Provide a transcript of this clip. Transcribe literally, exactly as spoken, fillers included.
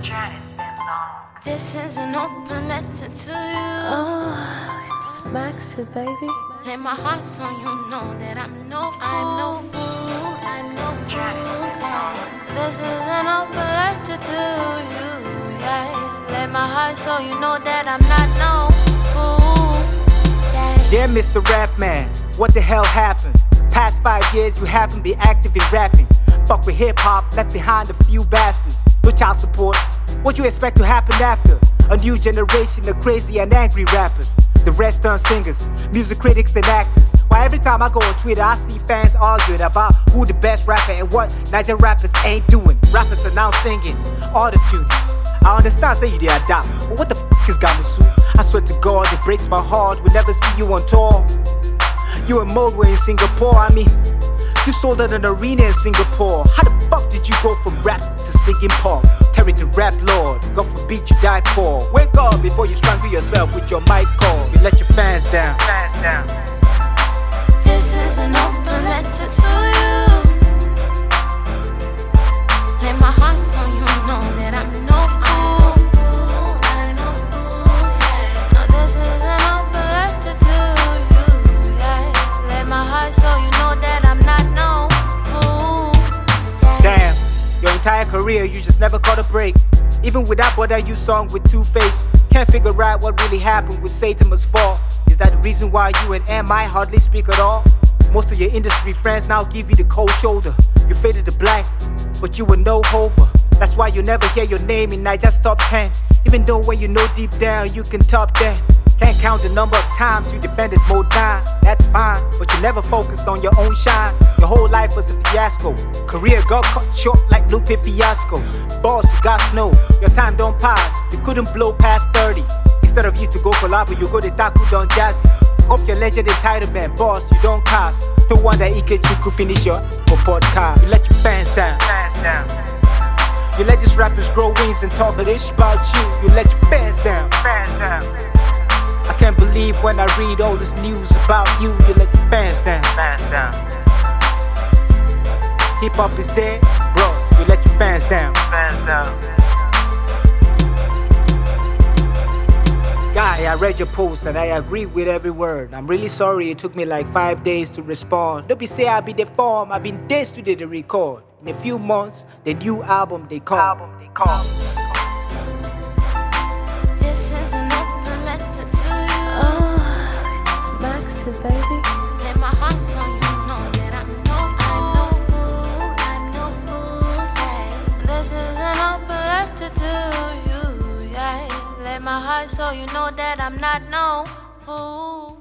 This is an open letter to you. Oh, it's Maxi, baby. Lay my heart so you know that I'm no fool. I'm no fool. I'm no fool. Yeah. This is an open letter to you. Yeah. Lay my heart so you know that I'm not no fool. Yeah. Dear Mister Rap Man, what the hell happened? Past five years you haven't been active in rapping. Fuck with hip hop, left behind a few bastards. No child support. What you expect to happen after? A new generation of crazy and angry rappers. The rest turn singers, music critics and actors. Why every time I go on Twitter I see fans arguing about who the best rapper and what Nigerian rappers ain't doing. Rappers are now singing, auto-tuning. I understand say you did adapt, but what the f*** is Gamusu? I swear to God it breaks my heart, we'll never see you on tour. You and Moldway in Singapore, I mean, you sold out an arena in Singapore. How the fuck did you go from rap to singing pop? Terry the rap lord, God forbid you die poor. Wake up before you strangle yourself with your mic cord. You let your fans down. Fans down. This is an open letter to you. Lay my heart so you know that I'm no fool. I'm no fool. No, this is an open letter to you. Yeah. Lay my heart so you know that I'm not no fool. Yeah. Damn, your entire career you just never caught a break. Even with that Brother You song with Two-Face, can't figure out what really happened with Satan Must Fall. Is that the reason why you and M I hardly speak at all? Most of your industry friends now give you the cold shoulder. You faded to black, but you were no hover. That's why you never hear your name in Niger's top ten. Even though when you know deep down you can top that. Can't count the number of times you defended Mo nine. That's fine, but you never focused on your own shine. Your whole life was a fiasco. Career got cut short like Lupe Fiasco. Boss, you got snow. Your time don't pass. You couldn't blow past thirty. Instead of you to go collabo, you go to Taku Don Jazzy. Hope your legend entitlement, boss, you don't cast. No wonder Ikechu could finish your podcast. You let your fans down. Fans down. You let these rappers grow wings and talk this about you. You let your fans down. Fans down. I can't believe when I read all this news about you. You let your fans down. Fans down. Hip hop is dead, bro. You let your fans down. Fans down. Guy, I read your post and I agree with every word. I'm really sorry it took me like five days to respond. Don't be say I be the form, I've been days to the record. In a few months, the new album they come. Album they come. This is an open letter to you. Oh, it's Maxi, baby. Lay my heart so you know that I'm no fool. I'm no fool. I'm no fool. Yeah. This is an open letter to you. Yeah. Lay my heart so you know that I'm not no fool.